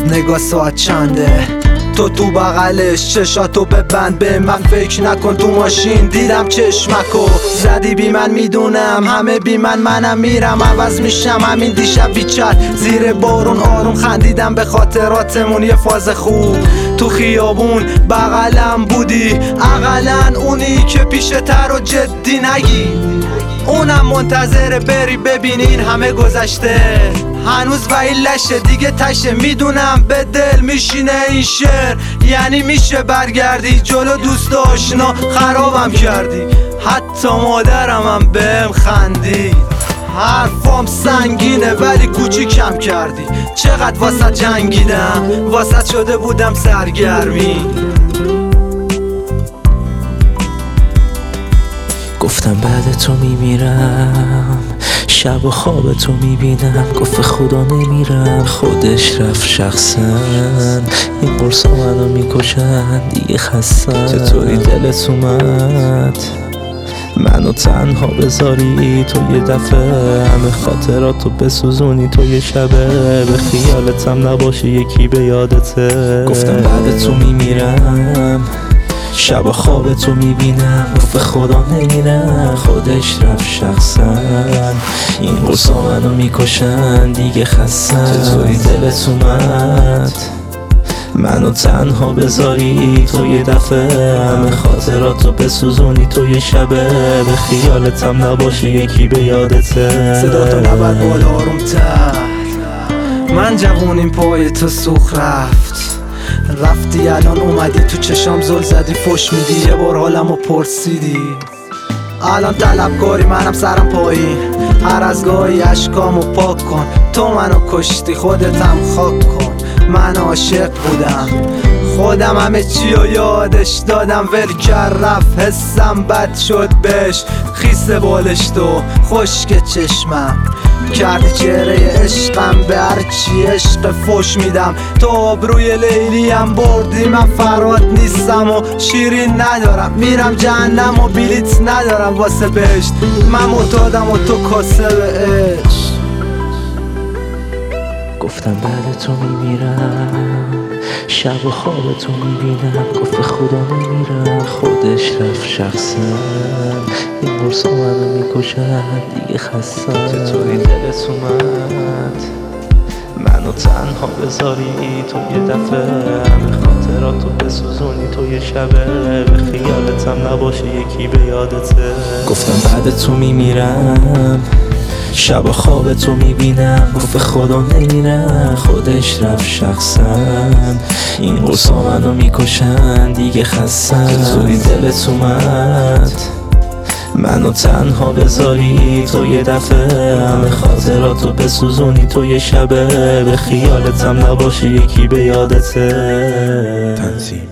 نگاه ساعت چنده، تو بغلش چشاتو ببند، به من فکر نکن. تو ماشین دیدم چشمکو زدی بی من، میدونم همه بی منم میرم عوض میشم. همین دیشب بیچت زیر بارون آروم خندیدم به خاطراتمون، یه فاز خوب تو خیابون بغلم بودی، اقلن اونی که پیشتر و جدی نگی. اونم منتظره بری ببینی این همه گذشته، هنوز ویلشه دیگه تشه. میدونم به دل میشینه این شعر، یعنی میشه برگردی جلو دوست آشنا خرابم کردی، حتی مادرم هم بهم خندید. حرفام سنگینه ولی کوچیکم کردی، چقدر واسه جنگیدم، واسه شده بودم سرگرمی. گفتم بعد تو میمیرم، شب و خواب تو میبینم، گفت خدا نمیرم، خودش رفت شخصا. این قرصا منو میکشن دیگه خستم، چطوری دلت اومد منو تنها بذاری تو یه دفعه، همه خاطراتو بسوزونی تو یه شبه، به خیالتم نباشی یکی به یادته. گفتم بعد تو میمیرم، شب و خواب تو میبینم، گفت خدا نمیرم، خودش رفت شخصا. این قرصا منو میکشن دیگه خستم، چطوری دلت اومد منو تنها بذاری تو یه دفعه، همه خاطراتو بسوزونی تو یه شبه، به خیالتم نباشه یکی به یادته. صداتو نبرد بالا آروم تر، من جوونیم پای تو سوخ رفتی الان اومدی تو چشام زل زدی، فش میدی یه بار حالمو پرسیدی. الان طلبکاری منم سرم پایین، هر از گاهی اشکامو پاک کن. تو منو کشتی خودتم خاک کن، من عاشق بودم خودم همه چی رو یادش دادم، ول کرد رفت حسم بد شد بهش، خیسه بالش تو خشک چشمم کردی چهره عشقم، به هرچی عشق فش میدم. تو آبروی لیلیم بردی، من فرات نیستم و شیرین ندارم، میرم جهنم و بلیت ندارم واسه بهشت، من معتادم و تو کاسه به عشق. گفتم بعد تو میمیرم، شب و خواب تو میبینم، گفت خدا نمیرم، خودش رفت شخصا. این قرصا منو میکشن دیگه خستم، چطوری دلت اومد منو تنها بذاری تو یه دفعه، همه خاطراتو بسوزونی تو یه شبه، به خیالتم نباشه یکی به یادته. گفتم بعد تو میمیرم، شب و خواب تو میبینم، گفت خدا نمیرم، خودش رفت شخصا. این قرصا منو میکشن دیگه خستم، چطوری دلت اومد منو تنها بذاری تو یه دفعه، همه خاطراتو بسوزونی تو یه شبه، به خیالتم نباشه یکی به یادته. تنظیم